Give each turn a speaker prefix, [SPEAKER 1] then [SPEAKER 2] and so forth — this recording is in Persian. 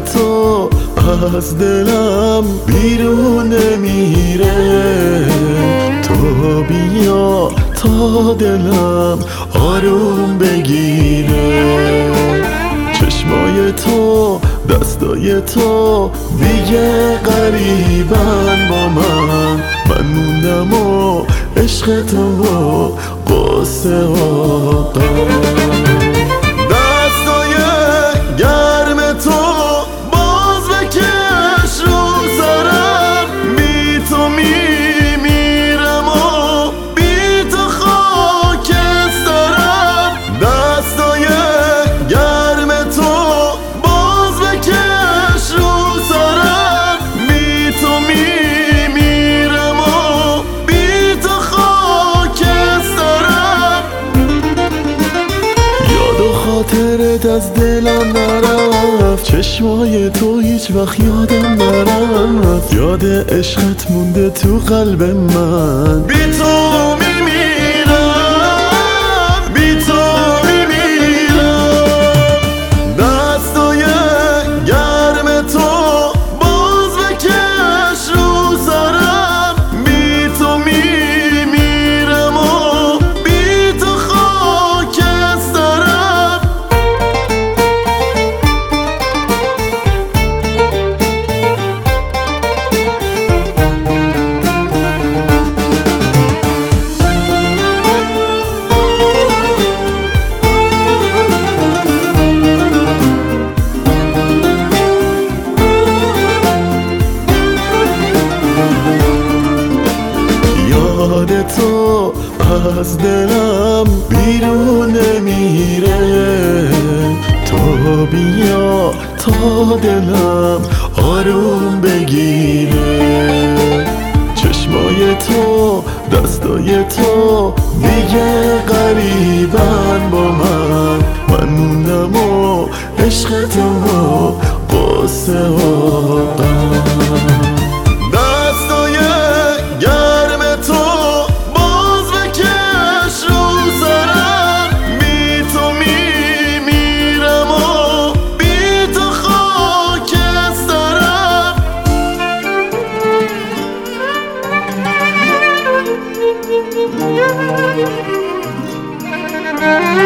[SPEAKER 1] تو از دلم بیرون نمیره. تو بیا تا دلم آروم بگیره. چشمای تو دستای تو دیگه قریبن با من موندم و عشق تو و قصه و دستای گرم تو باز بکش رو سرم. بی تو میمیرم و بی تو خاکسترم. دستای گرم تو باز بکش رو سرم. بی تو میمیرم و بی تو خاکسترم. یاد و خاطرت از دلم نرفت، چشمای تو هیچ وقت یادم نرفت. یاد عشقت مونده تو قلب من. بی تو میمیرم، بی تو میمیرم. دستای گرم تو باز بکش رو سرم. بی تو میمیرم و بی تو خاکسترم. یاد تو از دلم بیرون نمیره. تو بیا تا دلم آروم بگیره. چشمای تو دستای تو دیگه قریبن با من موندم و عشق تو و قصه و غم. دستای گرم تو باز بکش رو سرم. بی تو میمیرم و بی تو خاکسترم.